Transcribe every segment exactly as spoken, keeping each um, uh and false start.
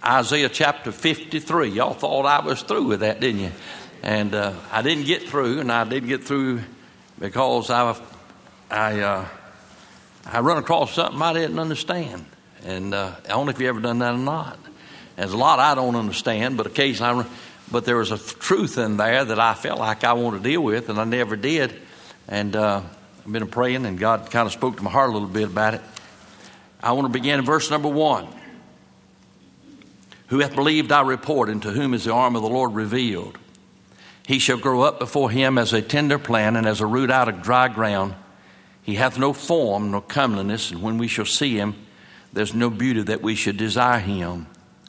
Isaiah chapter fifty-three. Y'all thought I was through with that, didn't you? And uh, I didn't get through, and I didn't get through because I, I, uh, I run across something I didn't understand. And uh, I don't know if you ever done that or not. There's a lot I don't understand, but occasionally I run, but there was a truth in there that I felt like I wanted to deal with, and I never did. And uh, I've been praying, and God kind of spoke to my heart a little bit about it. I want to begin in verse number one. Who hath believed our report, and to whom is the arm of the Lord revealed? He shall grow up before him as a tender plant, and as a root out of dry ground. He hath no form nor comeliness, and when we shall see him, there's no beauty that we should desire him.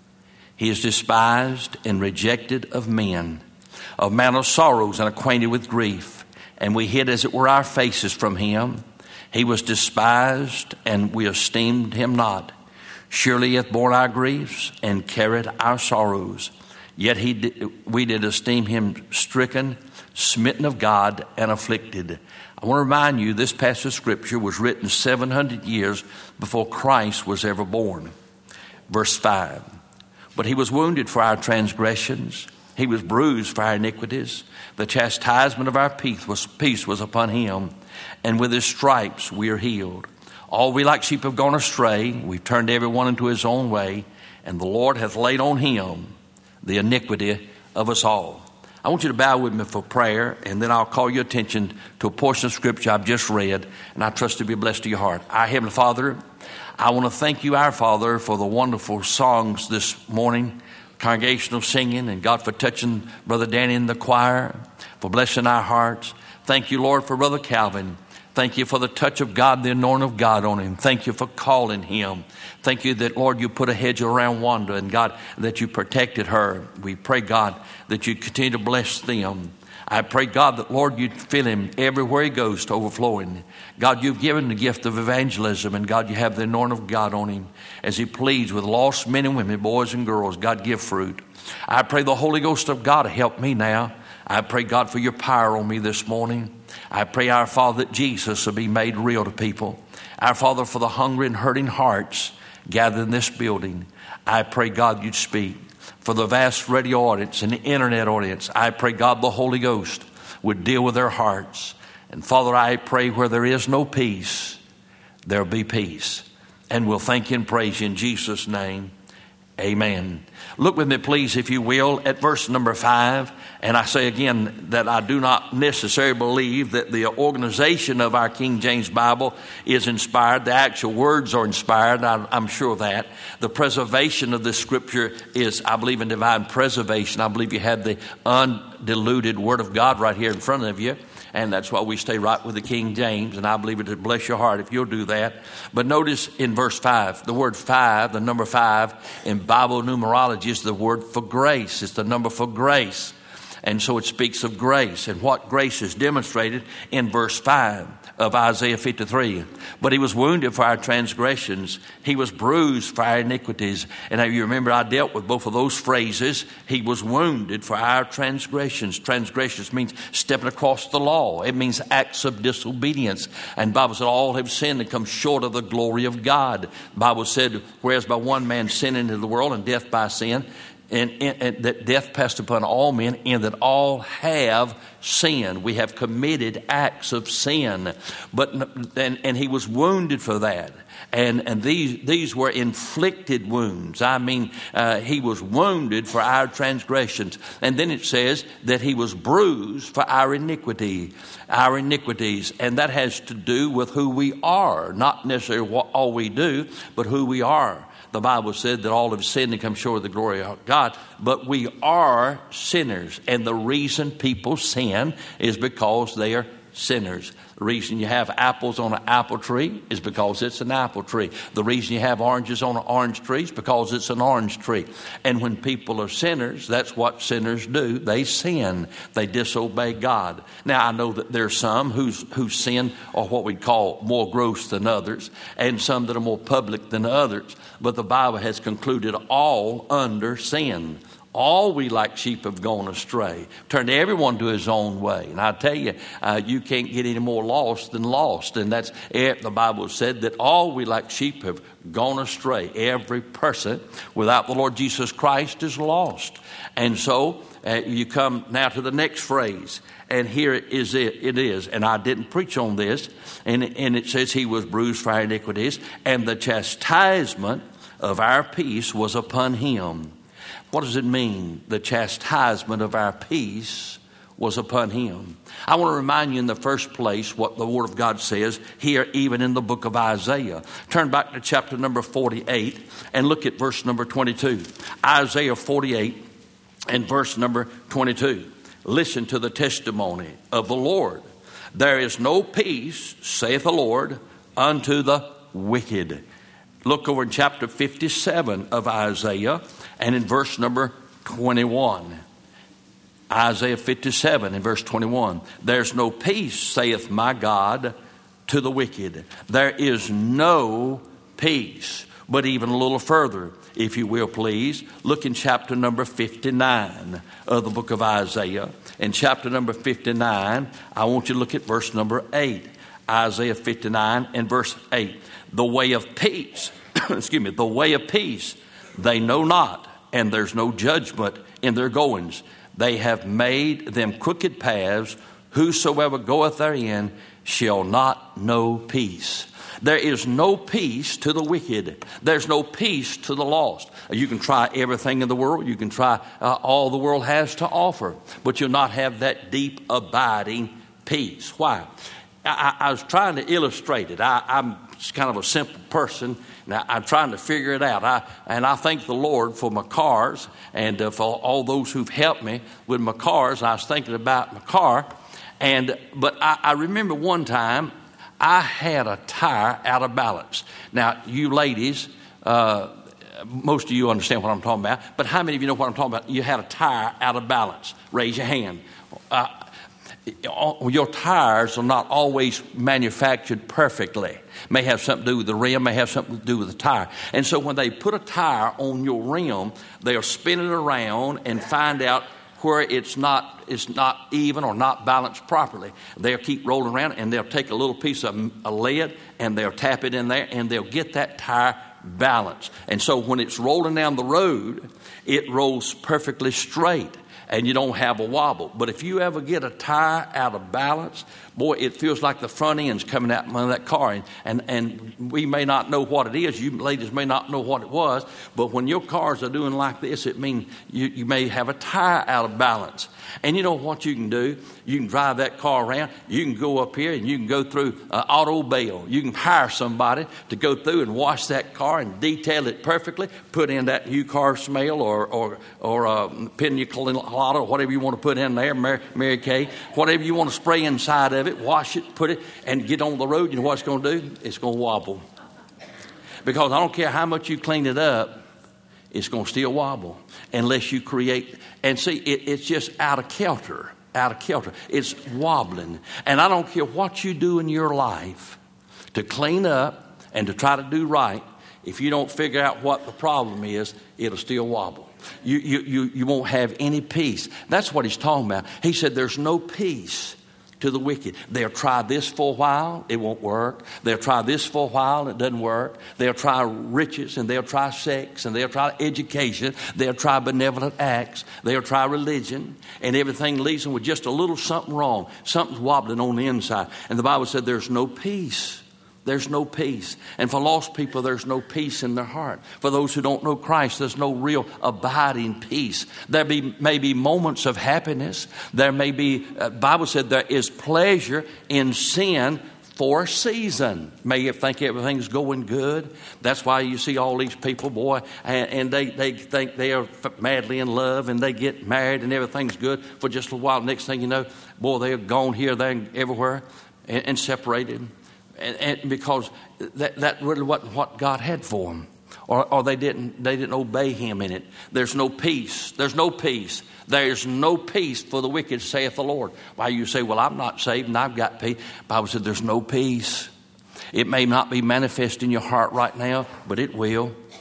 He is despised and rejected of men, of man of sorrows and acquainted with grief. And we hid as it were our faces from him. He was despised, and we esteemed him not. Surely he hath borne our griefs and carried our sorrows. Yet he did, we did esteem him stricken, smitten of God, and afflicted. I want to remind you, this passage of Scripture was written seven hundred years before Christ was ever born. Verse five. But he was wounded for our transgressions. He was bruised for our iniquities. The chastisement of our peace was, peace was upon him. And with his stripes we are healed. All we like sheep have gone astray. We've turned everyone into his own way. And the Lord hath laid on him the iniquity of us all. I want you to bow with me for prayer, and then I'll call your attention to a portion of Scripture I've just read, and I trust to be blessed to your heart. Our Heavenly Father, I want to thank you, our Father, for the wonderful songs this morning, congregational singing, and God for touching Brother Danny in the choir, for blessing our hearts. Thank you, Lord, for Brother Calvin. Thank you for the touch of God, the anointing of God on him. Thank you for calling him. Thank you that, Lord, you put a hedge around Wanda, and God, that you protected her. We pray, God, that you continue to bless them. I pray, God, that, Lord, you'd fill him everywhere he goes to overflowing. God, you've given the gift of evangelism, and God, you have the anointing of God on him as he pleads with lost men and women, boys and girls. God, give fruit. I pray the Holy Ghost of God help me now. I pray, God, for your power on me this morning. I pray, our Father, that Jesus will be made real to people. Our Father, for the hungry and hurting hearts gathered in this building, I pray, God, you'd speak. For the vast radio audience and the internet audience, I pray, God, the Holy Ghost would deal with their hearts. And Father, I pray where there is no peace, there'll be peace. And we'll thank you and praise you in Jesus' name. Amen. Look with me, please, if you will, at verse number five. And I say again that I do not necessarily believe that the organization of our King James Bible is inspired. The actual words are inspired. I, I'm sure of that. The preservation of the Scripture is, I believe, in divine preservation. I believe you have the undiluted Word of God right here in front of you. And that's why we stay right with the King James. And I believe it will bless your heart if you'll do that. But notice in verse five, the word five, the number five in Bible numerology is the word for grace. It's the number for grace. And so it speaks of grace and what grace is demonstrated in verse five of Isaiah fifty-three. But he was wounded for our transgressions. He was bruised for our iniquities. And you remember I dealt with both of those phrases. He was wounded for our transgressions. Transgressions means stepping across the law. It means acts of disobedience. And the Bible said all have sinned and come short of the glory of God. The Bible said, whereas by one man sin into the world and death by sin, And, and, and that death passed upon all men, and that all have sinned. We have committed acts of sin, but and, and he was wounded for that. And and these these were inflicted wounds. I mean, uh, he was wounded for our transgressions. And then it says that he was bruised for our iniquity, our iniquities, and that has to do with who we are, not necessarily what all we do, but who we are. The Bible said that all have sinned and come short of the glory of God, but we are sinners. And the reason people sin is because they are sinners. The reason you have apples on an apple tree is because it's an apple tree. The reason you have oranges on an orange tree is because it's an orange tree. And when people are sinners, that's what sinners do. They sin. They disobey God. Now, I know that there are some whose, whose sin are what we call more gross than others, and some that are more public than others. But the Bible has concluded all under sin. All we like sheep have gone astray. Turned everyone to his own way. And I tell you, uh, you can't get any more lost than lost. And that's it. The Bible said that all we like sheep have gone astray. Every person without the Lord Jesus Christ is lost. And so uh, you come now to the next phrase. And here is it, it is. And I didn't preach on this. And, and it says he was bruised for our iniquities. And the chastisement of our peace was upon him. What does it mean? The chastisement of our peace was upon him. I want to remind you in the first place what the Word of God says here, even in the book of Isaiah. Turn back to chapter number forty-eight and look at verse number twenty-two. Isaiah forty-eight and verse number twenty-two. Listen to the testimony of the Lord. There is no peace, saith the Lord, unto the wicked. Look over in chapter fifty-seven of Isaiah and in verse number twenty-one. Isaiah fifty-seven and verse twenty-one. There's no peace, saith my God, to the wicked. There is no peace. But even a little further, if you will please, look in chapter number fifty-nine of the book of Isaiah. In chapter number fifty-nine, I want you to look at verse number eight. Isaiah fifty-nine and verse eight. The way of peace, excuse me, the way of peace they know not, and there's no judgment in their goings. They have made them crooked paths. Whosoever goeth therein shall not know peace. There is no peace to the wicked. There's no peace to the lost. You can try everything in the world. You can try uh, all the world has to offer, but you'll not have that deep, abiding peace. Why? I, I was trying to illustrate it. I, I'm kind of a simple person. Now, I'm trying to figure it out. I, and I thank the Lord for my cars and uh, for all those who've helped me with my cars. I was thinking about my car. and But I, I remember one time I had a tire out of balance. Now, you ladies, uh, most of you understand what I'm talking about. But how many of you know what I'm talking about? You had a tire out of balance. Raise your hand. Uh, Your tires are not always manufactured perfectly. May have something to do with the rim, may have something to do with the tire. And so when they put a tire on your rim, they'll spin it around and find out where it's not it's not even or not balanced properly. They'll keep rolling around and they'll take a little piece of a lead and they'll tap it in there and they'll get that tire balanced. And so when it's rolling down the road, it rolls perfectly straight. And you don't have a wobble. But if you ever get a tire out of balance, boy, it feels like the front end's coming out of that car. And, and, and we may not know what it is. You ladies may not know what it was. But when your cars are doing like this, it means you, you may have a tire out of balance. And you know what you can do? You can drive that car around. You can go up here and you can go through uh, Auto Bell. You can hire somebody to go through and wash that car and detail it perfectly. Put in that new car smell or or or uh, pina colada, whatever you want to put in there, Mary, Mary Kay, whatever you want to spray inside of it. Wash it, put it, and get on the road. You know what it's going to do? It's going to wobble. Because I don't care how much you clean it up, it's going to still wobble unless you create. And see, it, it's just out of kilter, out of kilter. It's wobbling. And I don't care what you do in your life to clean up and to try to do right. If you don't figure out what the problem is, it'll still wobble. You, you, you, you won't have any peace. That's what he's talking about. He said there's no peace to the wicked. They'll try this for a while, it won't work. They'll try this for a while, it doesn't work. They'll try riches, and they'll try sex, and they'll try education. They'll try benevolent acts. They'll try religion, and everything leaves them with just a little something wrong. Something's wobbling on the inside. And the Bible said there's no peace. There's no peace. And for lost people, there's no peace in their heart. For those who don't know Christ, there's no real abiding peace. There be, may be moments of happiness. There may be, uh, Bible said there is pleasure in sin for a season. May you think everything's going good. That's why you see all these people, boy, and, and they, they think they are madly in love and they get married and everything's good for just a while. Next thing you know, boy, they're gone here, there, and everywhere and, and separated. And, and because that, that really wasn't what God had for them. Or, or they didn't they didn't obey him in it. There's no peace. There's no peace. There's no peace for the wicked, saith the Lord. Why you say, well, I'm not saved and I've got peace. The Bible said there's no peace. It may not be manifest in your heart right now, but it will.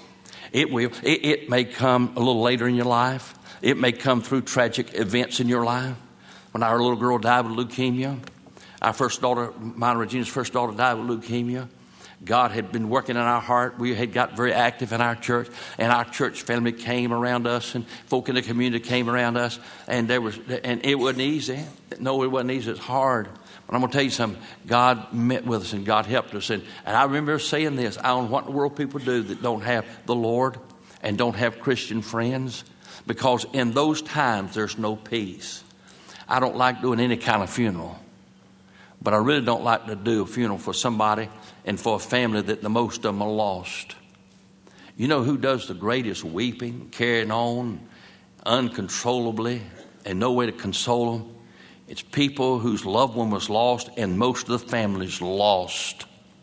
It will. It, it may come a little later in your life. It may come through tragic events in your life. When our little girl died with leukemia, our first daughter, mine and Regina's first daughter, died with leukemia. God had been working in our heart. We had got very active in our church, and our church family came around us, and folk in the community came around us, and there was, and it wasn't easy. No, it wasn't easy. It's hard. But I'm going to tell you something. God met with us, and God helped us. And, and I remember saying this: I don't know what in the world people do that don't have the Lord and don't have Christian friends, because in those times there's no peace. I don't like doing any kind of funeral, but I really don't like to do a funeral for somebody and for a family that the most of them are lost. You know who does the greatest weeping, carrying on uncontrollably and no way to console them? It's people whose loved one was lost, and most of the family's lost.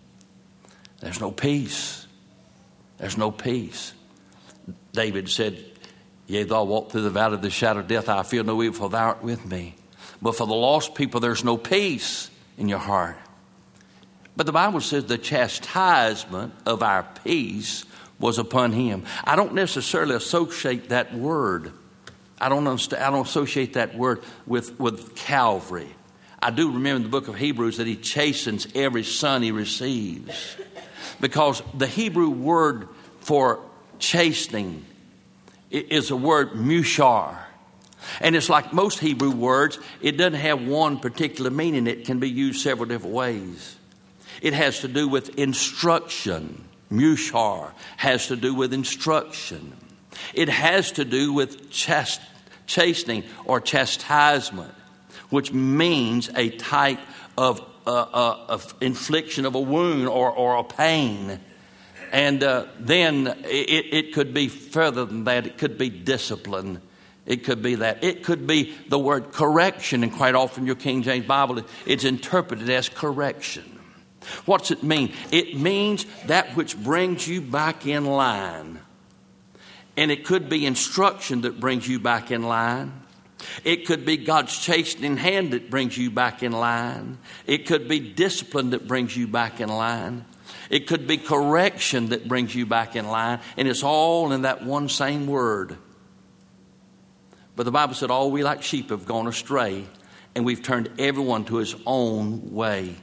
There's no peace. There's no peace. David said, yea, though I walk through the valley of the shadow of death, I fear no evil, for thou art with me. But for the lost people, there's no peace in your heart. But the Bible says the chastisement of our peace was upon him. I don't necessarily associate that word. I don't understand, I don't associate that word with, with Calvary. I do remember in the book of Hebrews that he chastens every son he receives. Because the Hebrew word for chastening is a word mushar. And it's like most Hebrew words, it doesn't have one particular meaning. It can be used several different ways. It has to do with instruction. Mushar has to do with instruction. It has to do with chast- chastening or chastisement, which means a type of, uh, uh, of infliction of a wound or, or a pain. And uh, then it, it could be further than that. It could be discipline. It could be that. It could be the word correction, and quite often your King James Bible, it's interpreted as correction. What's it mean? It means that which brings you back in line. And it could be instruction that brings you back in line. It could be God's chastening hand that brings you back in line. It could be discipline that brings you back in line. It could be correction that brings you back in line. And it's all in that one same word. But the Bible said, all we like sheep have gone astray, and we've turned everyone to his own way.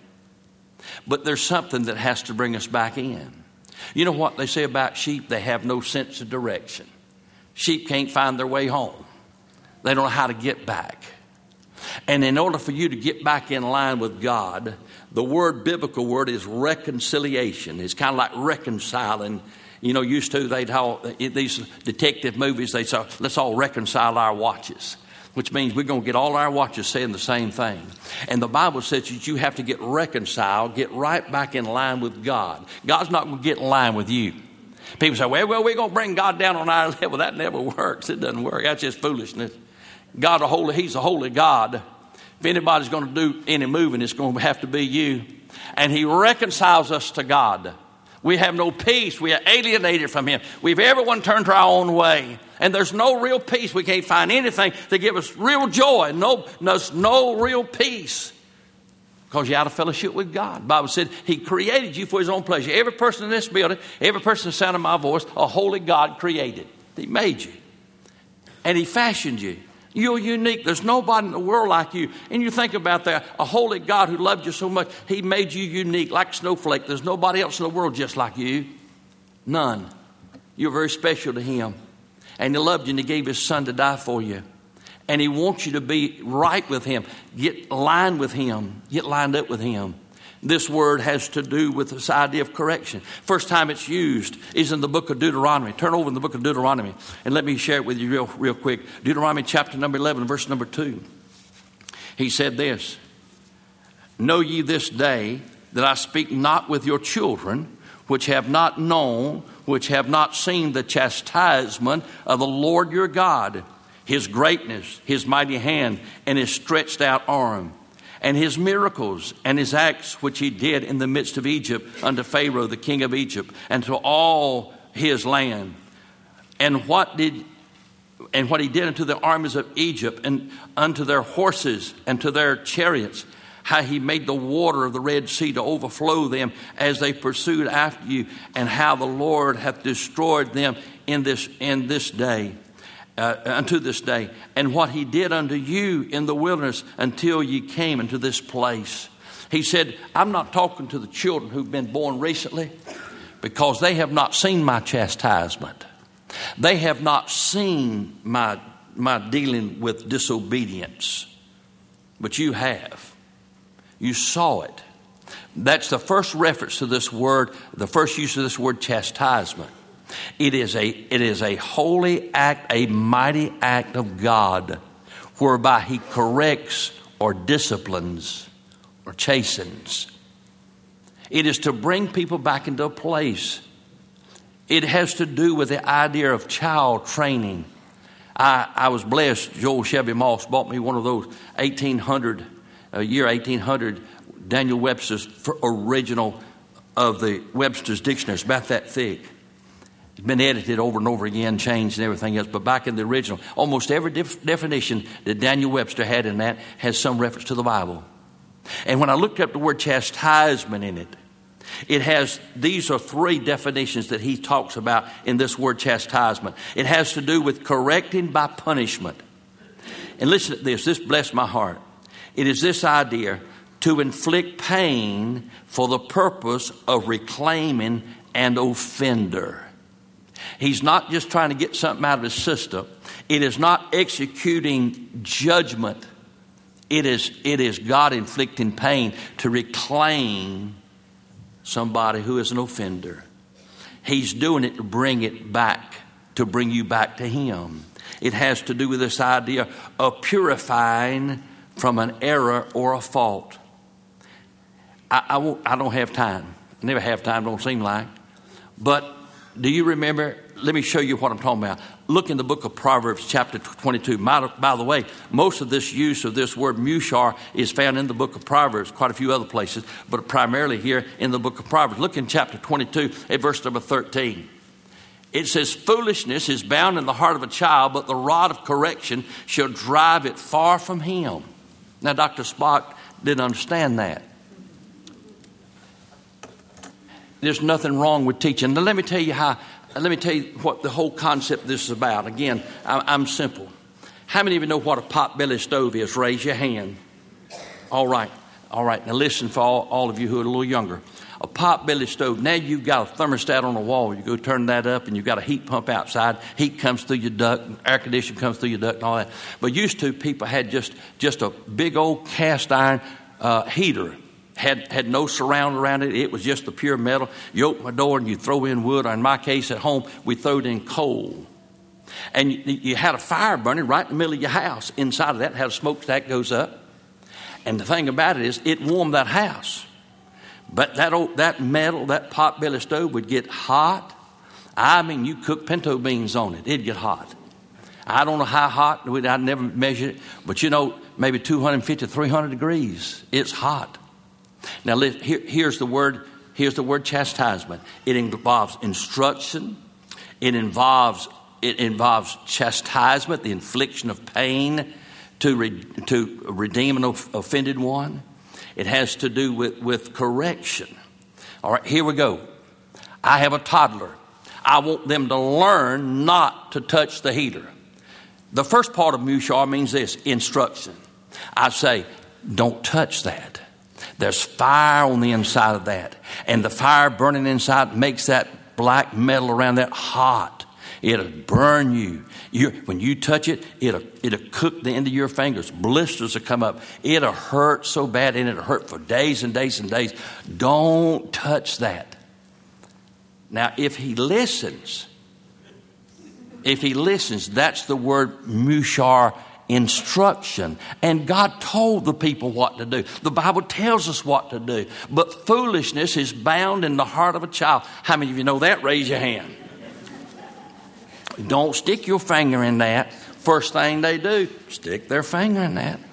But there's something that has to bring us back in. You know what they say about sheep? They have no sense of direction. Sheep can't find their way home. They don't know how to get back. And in order for you to get back in line with God, the word, biblical word, is reconciliation. It's kind of like reconciling. You know, used to, they'd all, these detective movies, they'd say, let's all reconcile our watches, which means we're going to get all our watches saying the same thing. And the Bible says that you have to get reconciled, get right back in line with God. God's not going to get in line with you. People say, well, well, we're going to bring God down on our level. That never works. It doesn't work. That's just foolishness. God, a holy, he's a holy God. If anybody's going to do any moving, it's going to have to be you. And he reconciles us to God. We have no peace. We are alienated from him. We've everyone turned to our own way. And there's no real peace. We can't find anything to give us real joy. No, there's no real peace. Because you're out of fellowship with God. The Bible said he created you for his own pleasure. Every person in this building, every person the sound of my voice, a holy God created. He made you. And he fashioned you. You're unique. There's nobody in the world like you. And you think about that. A holy God who loved you so much, he made you unique like a snowflake. There's nobody else in the world just like you. None. You're very special to him. And he loved you, and he gave his son to die for you. And he wants you to be right with him. Get aligned with him. Get lined up with him. This word has to do with this idea of correction. First time it's used is in the book of Deuteronomy. Turn over in the book of Deuteronomy and let me share it with you real, real quick. Deuteronomy chapter number eleven, verse number two. He said this, know ye this day that I speak not with your children, which have not known, which have not seen the chastisement of the Lord your God, his greatness, his mighty hand, and his stretched out arm, and his miracles and his acts which he did in the midst of Egypt unto Pharaoh, the king of Egypt, and to all his land. And what did and what he did unto the armies of Egypt, and unto their horses and to their chariots, how he made the water of the Red Sea to overflow them as they pursued after you, and how the Lord hath destroyed them in this in this day, uh, unto this day, and what he did unto you in the wilderness until ye came into this place. He said, I'm not talking to the children who've been born recently, because they have not seen my chastisement. They have not seen my, my dealing with disobedience. But you have. You saw it. That's the first reference to this word, the first use of this word chastisement. It is a, it is a holy act, a mighty act of God, whereby he corrects or disciplines or chastens. It is to bring people back into a place. It has to do with the idea of child training. I, I was blessed. Joel Chevy Moss bought me one of those eighteen hundred, uh, year eighteen hundred, Daniel Webster's original of the Webster's Dictionary. It's about that thick. It's been edited over and over again, changed and everything else. But back in the original, almost every def- definition that Daniel Webster had in that has some reference to the Bible. And when I looked up the word chastisement in it, it has, these are three definitions that he talks about in this word chastisement. It has to do with correcting by punishment. And listen to this, this blessed my heart. It is this idea: to inflict pain for the purpose of reclaiming an offender. He's not just trying to get something out of his system. It is not executing judgment. It is, it is God inflicting pain to reclaim somebody who is an offender. He's doing it to bring it back, to bring you back to him. It has to do with this idea of purifying from an error or a fault. I, I, won't, I don't have time. I never have time, don't seem like. But do you remember? Let me show you what I'm talking about. Look in the book of Proverbs chapter twenty-two. By, by the way, most of this use of this word mushar is found in the book of Proverbs, quite a few other places, but primarily here in the book of Proverbs. Look in chapter twenty-two at verse number thirteen. It says, foolishness is bound in the heart of a child, but the rod of correction shall drive it far from him. Now, Doctor Spock didn't understand that. There's nothing wrong with teaching. Now, let me tell you how, let me tell you what the whole concept of this is about. Again, I'm simple. How many of you know what a potbelly stove is? Raise your hand. All right. All right. Now listen for all, all of you who are a little younger. A potbelly stove. Now you've got a thermostat on the wall. You go turn that up and you've got a heat pump outside. Heat comes through your duct. Air conditioning comes through your duct and all that. But used to, people had just, just a big old cast iron uh, heater. Had had no surround around it. It was just the pure metal. You open the door and you throw in wood. Or in my case at home, we throwed in coal. And you, you had a fire burning right in the middle of your house. Inside of that had a smokestack goes up. And the thing about it is it warmed that house. But that old, that metal, that potbelly stove would get hot. I mean, you cook pinto beans on it. It'd get hot. I don't know how hot. I never measured it. But you know, maybe two hundred fifty, three hundred degrees. It's hot. Now, here, here's the word. Here's the word chastisement. It involves instruction. It involves it involves chastisement, the infliction of pain to re, to redeem an offended one. It has to do with, with correction. All right, here we go. I have a toddler. I want them to learn not to touch the heater. The first part of mushar means this: instruction. I say, don't touch that. There's fire on the inside of that. And the fire burning inside makes that black metal around that hot. It'll burn you. you when you touch it, it'll, it'll cook the end of your fingers. Blisters will come up. It'll hurt so bad, and it'll hurt for days and days and days. Don't touch that. Now, if he listens, if he listens, that's the word mushar, instruction. And God told the people what to do. The Bible tells us what to do. But foolishness is bound in the heart of a child. How many of you know that? Raise your hand. Don't stick your finger in that. First thing they do, stick their finger in that.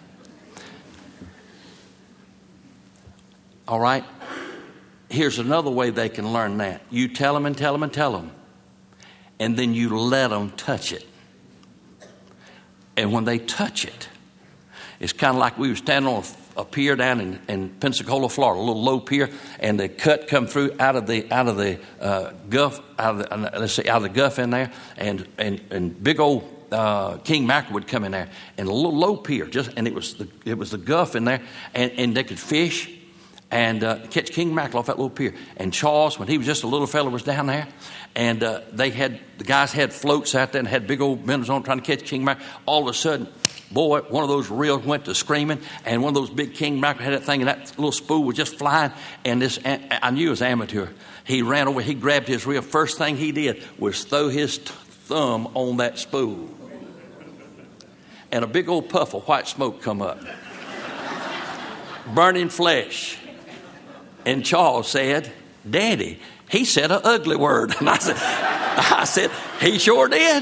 All right? Here's another way they can learn that. You tell them and tell them and tell them. And then you let them touch it. And when they touch it, it's kind of like we were standing on a, a pier down in, in Pensacola, Florida, a little low pier, and the cut come through out of the out of the uh, Gulf, out of the, uh, let's say out of the Gulf in there, and and and big old uh, king mackerel would come in there, and a little low pier, just and it was the it was the Gulf in there, and, and they could fish and uh, catch king mackerel off that little pier. And Charles, when he was just a little fella, was down there, and uh, they had the guys had floats out there and had big old minnows on trying to catch king mackerel. All of a sudden, boy, one of those reels went to screaming, and one of those big king mackerel had that thing, and that little spool was just flying. And this, I knew it was amateur. He ran over, he grabbed his reel. First thing he did was throw his t- thumb on that spool, and a big old puff of white smoke come up, burning flesh. And Charles said, "Daddy, he said an ugly word." And I said, I said, "He sure did.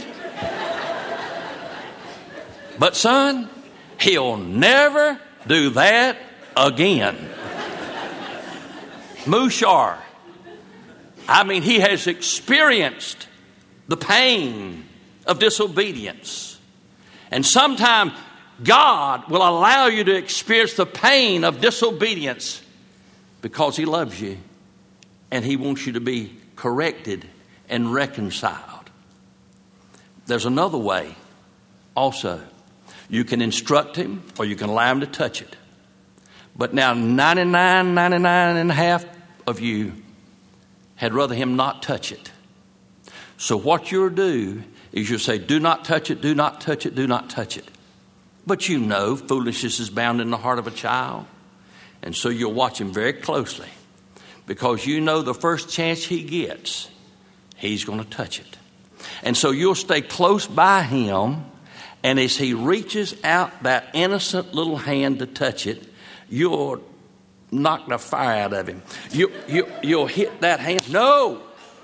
But son, he'll never do that again." Mushar. I mean, he has experienced the pain of disobedience. And sometimes God will allow you to experience the pain of disobedience because he loves you and he wants you to be corrected and reconciled. There's another way also. You can instruct him or you can allow him to touch it. But now ninety-nine, ninety-nine and a half of you had rather him not touch it. So what you'll do is you'll say, "Do not touch it, do not touch it, do not touch it." But you know foolishness is bound in the heart of a child. And so you'll watch him very closely because you know the first chance he gets, he's going to touch it. And so you'll stay close by him, and as he reaches out that innocent little hand to touch it, you'll knock the fire out of him. You, you, you'll hit that hand. No!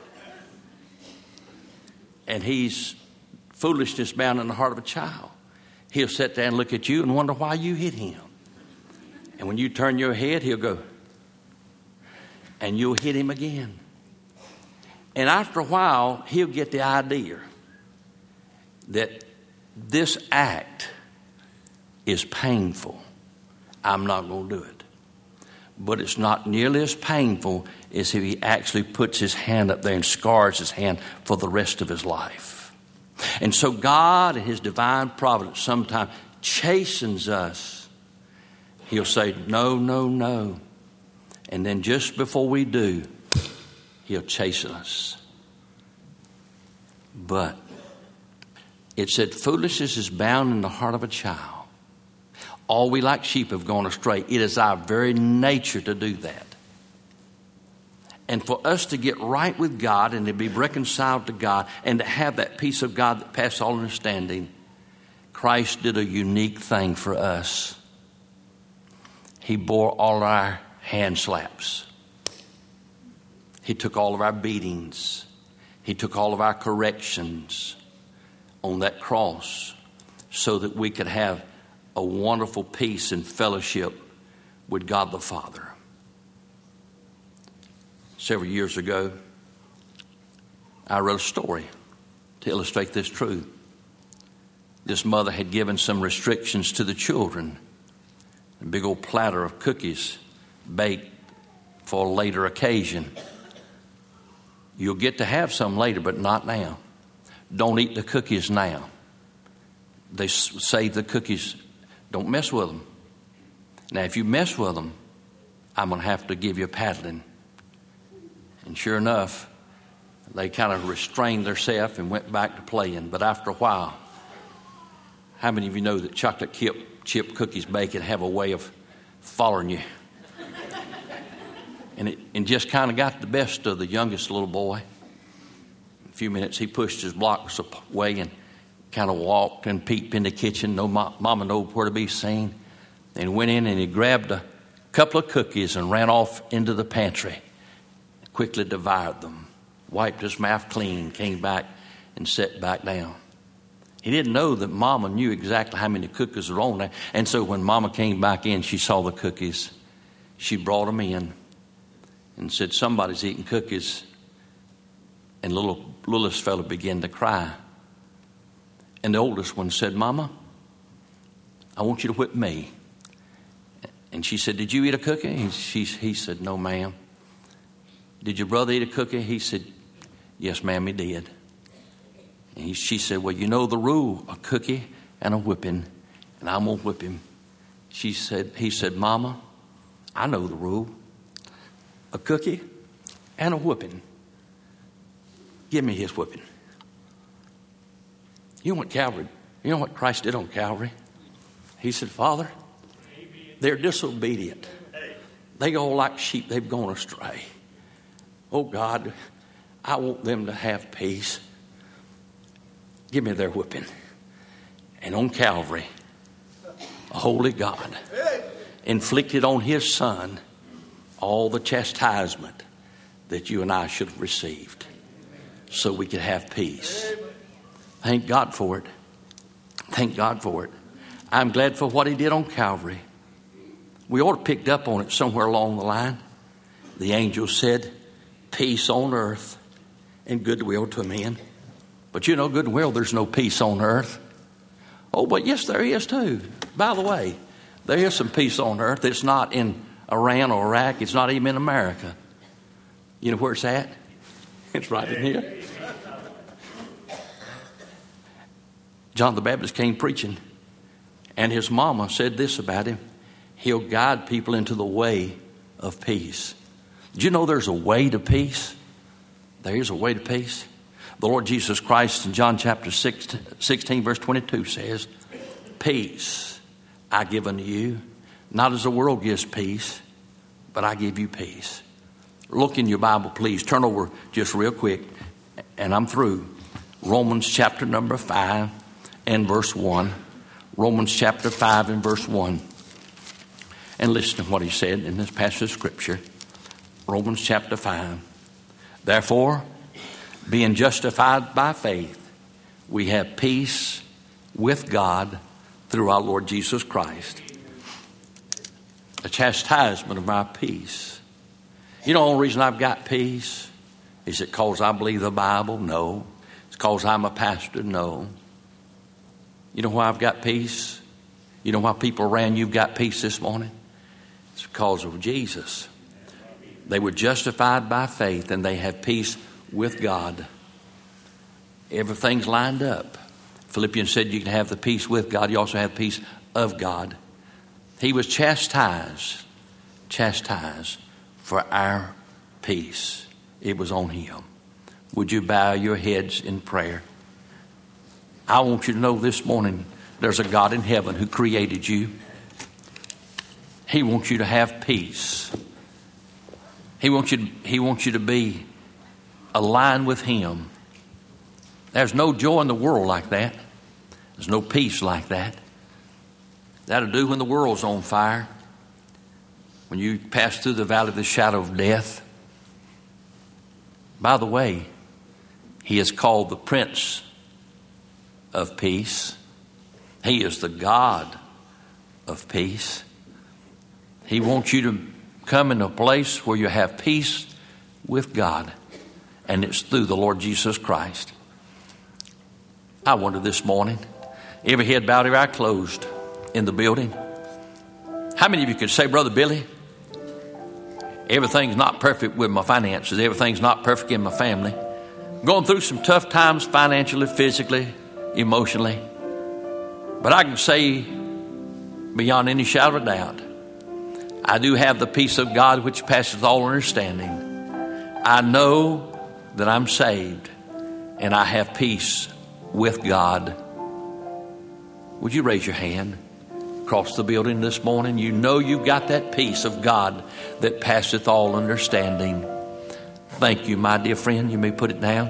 And he's foolishness bound in the heart of a child. He'll sit there and look at you and wonder why you hit him. And when you turn your head, he'll go, and you'll hit him again. And after a while, he'll get the idea that this act is painful. I'm not going to do it. But it's not nearly as painful as if he actually puts his hand up there and scars his hand for the rest of his life. And so God in his divine providence sometimes chastens us. He'll say, "No, no, no." And then just before we do, he'll chasten us. But it said, foolishness is bound in the heart of a child. All we like sheep have gone astray. It is our very nature to do that. And for us to get right with God and to be reconciled to God and to have that peace of God that passes all understanding, Christ did a unique thing for us. He bore all our hand slaps. He took all of our beatings. He took all of our corrections on that cross so that we could have a wonderful peace and fellowship with God the Father. Several years ago, I wrote a story to illustrate this truth. This mother had given some restrictions to the children. A big old platter of cookies baked for a later occasion. You'll get to have some later, but not now. Don't eat the cookies now. They save the cookies. Don't mess with them. Now, if you mess with them, I'm going to have to give you a paddling. And sure enough, they kind of restrained themselves and went back to playing. But after a while, how many of you know that chocolate chip, chip cookies bake and have a way of following you? And it and just kind of got the best of the youngest little boy. In a few minutes, he pushed his blocks away and kind of walked and peeped in the kitchen. No ma- mama knew where to be seen. And went in and he grabbed a couple of cookies and ran off into the pantry. Quickly devoured them, wiped his mouth clean, came back and sat back down. He didn't know that Mama knew exactly how many cookies were on there. And so when Mama came back in, she saw the cookies. She brought them in and said, "Somebody's eating cookies." And little littlest fellow began to cry. And the oldest one said, "Mama, I want you to whip me." And she said, did you eat a cookie? And she, he said, no, ma'am. Did your brother eat a cookie? He said, yes, ma'am, he did. And he, she said, well, you know the rule, a cookie and a whipping, and I'm going to whip him. She said, he said, Mama, I know the rule, a cookie and a whipping. Give me his whipping. You know what Calvary, you know what Christ did on Calvary? He said, Father, they're disobedient. They go like sheep, they've gone astray. Oh God, I want them to have peace. Give me their whipping. And on Calvary, a holy God inflicted on his son all the chastisement that you and I should have received so we could have peace. Thank God for it. Thank God for it. I'm glad for what he did on Calvary. We ought to have picked up on it somewhere along the line. The angel said, peace on earth and goodwill to men. But you know, goodwill, there's no peace on earth. Oh, but yes, there is too. By the way, there is some peace on earth. It's not in Iran or Iraq. It's not even in America. You know where it's at? It's right in here. John the Baptist came preaching, and his mama said this about him: he'll guide people into the way of peace. Do you know there's a way to peace? There is a way to peace. The Lord Jesus Christ in John chapter sixteen, verse twenty-two says, peace I give unto you, not as the world gives peace, but I give you peace. Look in your Bible, please. Turn over just real quick, and I'm through. Romans chapter number five and verse one. Romans chapter five and verse one. And listen to what he said in this passage of Scripture. Romans chapter five. Therefore, being justified by faith, we have peace with God through our Lord Jesus Christ. The chastisement of our peace. You know, the only reason I've got peace is it because I believe the Bible? No. It's because I'm a pastor? No. You know why I've got peace? You know why people around you've got peace this morning? It's because of Jesus. They were justified by faith and they have peace with God. Everything's lined up. Philippians said you can have the peace with God. You also have peace of God. He was chastised, chastised for our peace. It was on him. Would you bow your heads in prayer? I want you to know this morning there's a God in heaven who created you. He wants you to have peace. He wants you to, he wants you to be aligned with him. There's no joy in the world like that. There's no peace like that. That'll do when the world's on fire. When you pass through the valley of the shadow of death. By the way, he is called the Prince of Peace. He is the God of peace. He wants you to come in a place where you have peace with God. And it's through the Lord Jesus Christ. I wonder this morning, every head bowed, every eye closed in the building. How many of you could say, Brother Billy, everything's not perfect with my finances. Everything's not perfect in my family. I'm going through some tough times financially, physically, emotionally. But I can say beyond any shadow of doubt, I do have the peace of God which passes all understanding. I know that I'm saved and I have peace with God. Would you raise your hand across the building this morning? You know you've got that peace of God that passeth all understanding. Thank you, my dear friend. You may put it down.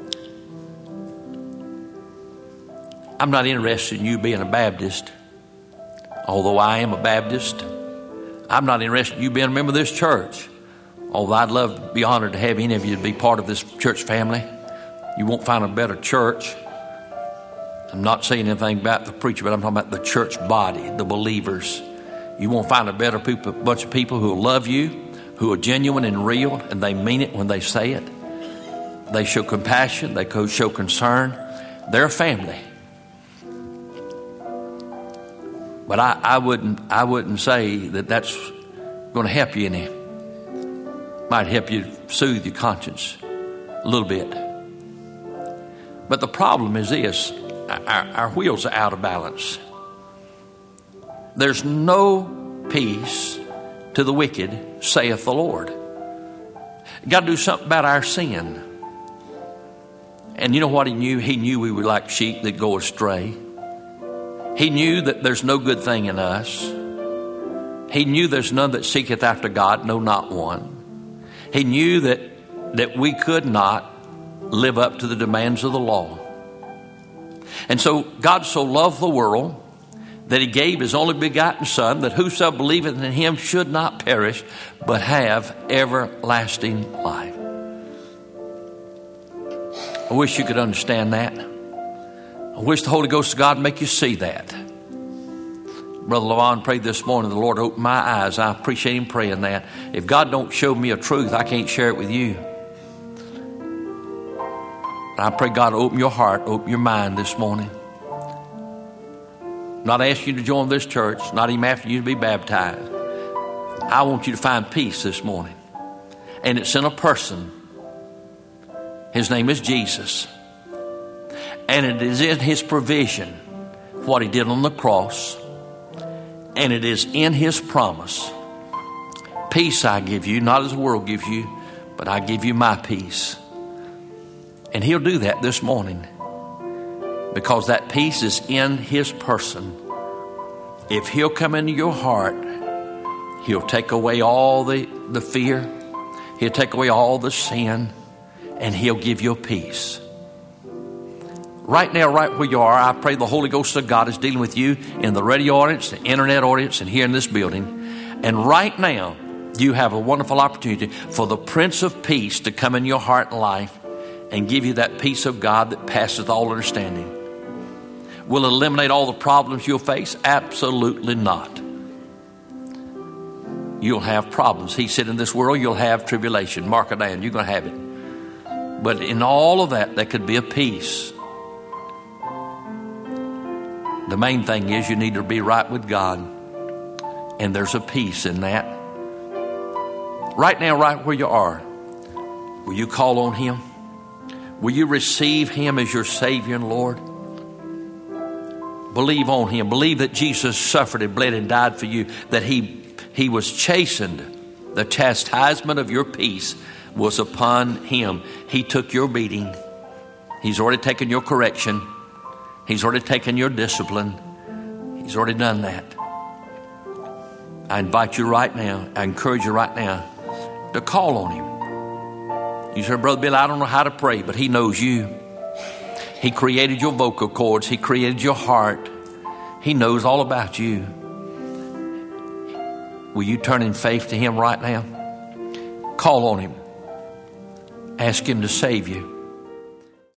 I'm not interested in you being a Baptist, although I am a Baptist. I'm not interested in you being a member of this church, although I'd love to be honored to have any of you to be part of this church family. You won't find a better church. I'm not saying anything about the preacher, but I'm talking about the church body, the believers. You won't find a better people, bunch of people who love you, who are genuine and real, and they mean it when they say it. They show compassion. They show concern. They're a family. But I, I wouldn't I wouldn't say that that's going to help you any. Might help you soothe your conscience a little bit. But the problem is this: our, our wheels are out of balance. There's no peace to the wicked, saith the Lord. Got to do something about our sin. And you know what he knew? He knew we were like sheep that go astray. He knew that there's no good thing in us. He knew there's none that seeketh after God, no, not one. He knew that, that we could not live up to the demands of the law. And so God so loved the world that he gave his only begotten Son, that whoso believeth in him should not perish, but have everlasting life. I wish you could understand that. I wish the Holy Ghost of God would make you see that. Brother Levon prayed this morning, the Lord opened my eyes. I appreciate him praying that. If God don't show me a truth, I can't share it with you. But I pray God open your heart, open your mind this morning. Not asking you to join this church, not even asking you to be baptized. I want you to find peace this morning. And it's in a person. His name is Jesus. And it is in his provision, what he did on the cross. And it is in his promise. Peace I give you, not as the world gives you, but I give you my peace. And he'll do that this morning. Because that peace is in his person. If he'll come into your heart, he'll take away all the, the fear. He'll take away all the sin. And he'll give you peace. Right now, right where you are, I pray the Holy Ghost of God is dealing with you in the radio audience, the internet audience, and here in this building. And right now, you have a wonderful opportunity for the Prince of Peace to come in your heart and life and give you that peace of God that passeth all understanding. Will it eliminate all the problems you'll face? Absolutely not. You'll have problems. He said in this world you'll have tribulation. Mark it down. You're going to have it. But in all of that, there could be a peace. The main thing is you need to be right with God. And there's a peace in that. Right now, right where you are, will you call on him? Will you receive him as your Savior and Lord? Believe on him. Believe that Jesus suffered and bled and died for you. That he, he was chastened. The chastisement of your peace was upon him. He took your beating. He's already taken your correction. He's already taken your discipline. He's already done that. I invite you right now, I encourage you right now to call on him. You say, Brother Bill, I don't know how to pray, but he knows you. He created your vocal cords. He created your heart. He knows all about you. Will you turn in faith to him right now? Call on him. Ask him to save you.